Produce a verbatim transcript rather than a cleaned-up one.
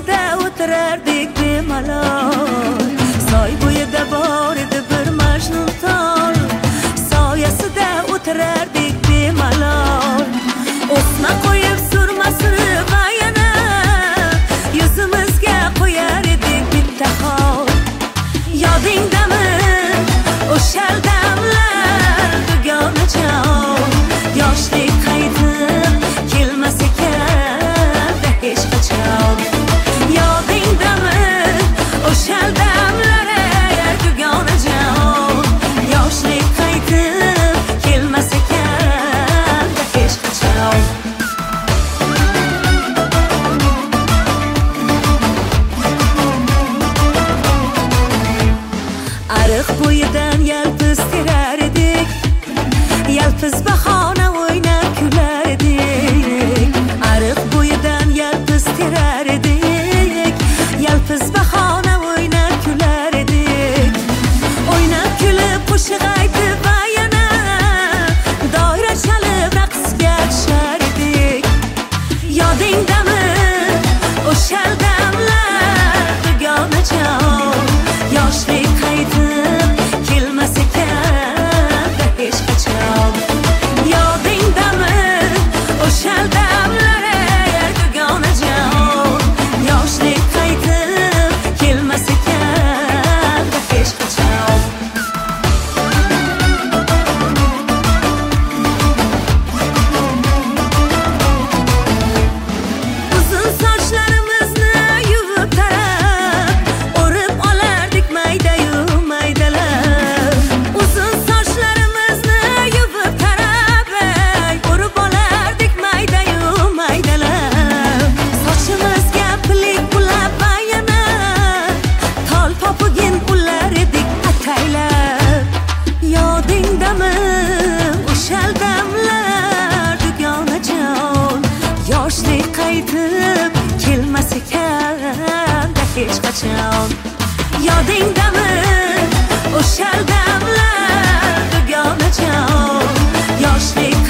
soyasida o'tirardik bemalol. Soy bo'yida bor edi bir majnun tol, soyasida o'tirardik bemalol. O'sma qo'yib surma surib ayana, yuzimizga qo'yar edik bitta xol. Yodingdami o'sha damlar dugonajon, yoshlik qaytib kelmas ekan hech qachon. Yodingdami o'sha damlar dugonajon, yoshlik qaytib kelmas ekan hech qachon. Ariq bo'yidan yalpiz terar edik, yalpiz bahona o'ynab kular edik. Ariq bo'yidan yalpiz terar edik, yalpiz bahona o'ynab kular edik. O'ynab kulib qo'shiq aytib yana doira chalib raqsga tushar edik. Yodingdami o'sha damlar dugonajon, yoshlik qaytib kelmas ekan hech qachon. Yodingdami o'sha damlar dugonajon, yoshlik qaytib kelmas ekan hech qachon. Uzun sochlarimizni yuvib tarab, o'rib olardik mayda-yu maydalab. Uzun sochlarimizni yuvib tarab, o'rib olardik mayda-yu maydalab. Sochimizga pilik bulab ayana, tol popugin ular edik ataylab. Yodingdami o'sha damlar dugonajon, yoshlik qaytib kelmas ekan hech qachon. Yodingdami o'sha damlar dugonajon, yoshlik